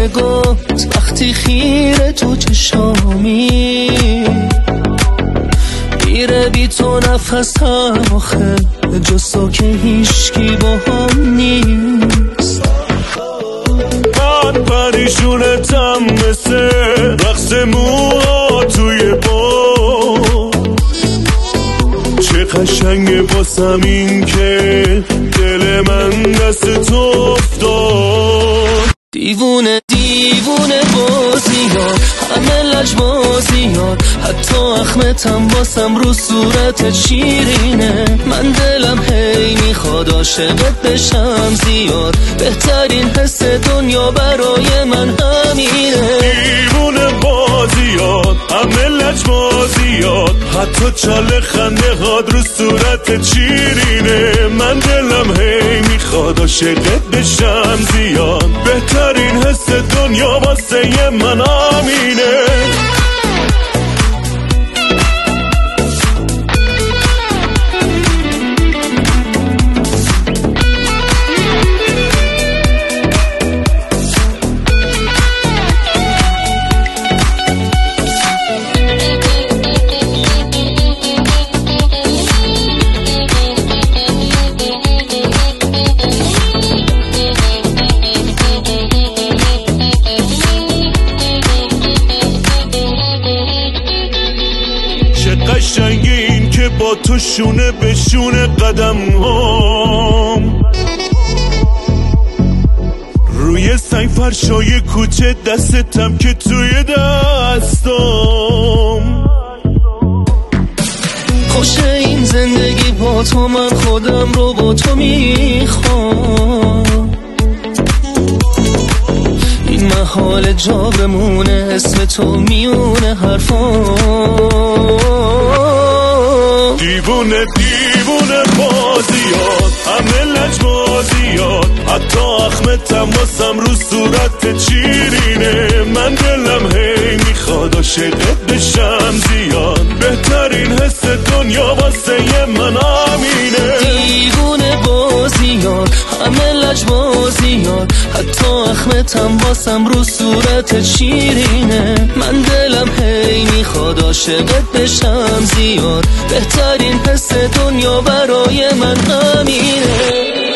نگات وقتی خیره تو چشامی میره بی تو نفسم آخه جز تو که هیچکی با هم نیست. من پریشونتم مثل رقص موها توی باد، چه قشنگه باسم این که دل من دست تو افتاد. دیوونه دیوونه بازیات همه لجبازیات، حتی اخمتم باسم رو صورت شیرینه. من دلم هی میخواد عاشقت بشم زیاد، بهترین حس دنیا برای من همینه. دیوونه بازیات همه لجبازیات، حتی چاله خنده هاد رو صورت شیرینه. من دلم هی میخواد عاشقت بشم زیاد، بهترین حس دنیا واسه من همینه. قشنگی این که با تو شونه به شونه قدم هم، روی سنگ فرشای کوچه دستتم که توی دستم. خوشه این زندگی با تو، من خودم رو با تو میخوام. این محال جا بمونه اسم تو میونه حرفام. دیوونه دیوونه بازیات همه لجبازیات، حتی اخمتم واسم رو صورت شیرینه. من دلم هی میخواد عاشقت بشم زیاد، بهترین حس دنیا واسه من همینه. دیوونه بازیات همه لجبازیات، حتی اخمتم واسم رو صورت شیرینه. من دلم هی میخواد عاشقت بشم زیاد، بهترین حس دنیا برای من همینه.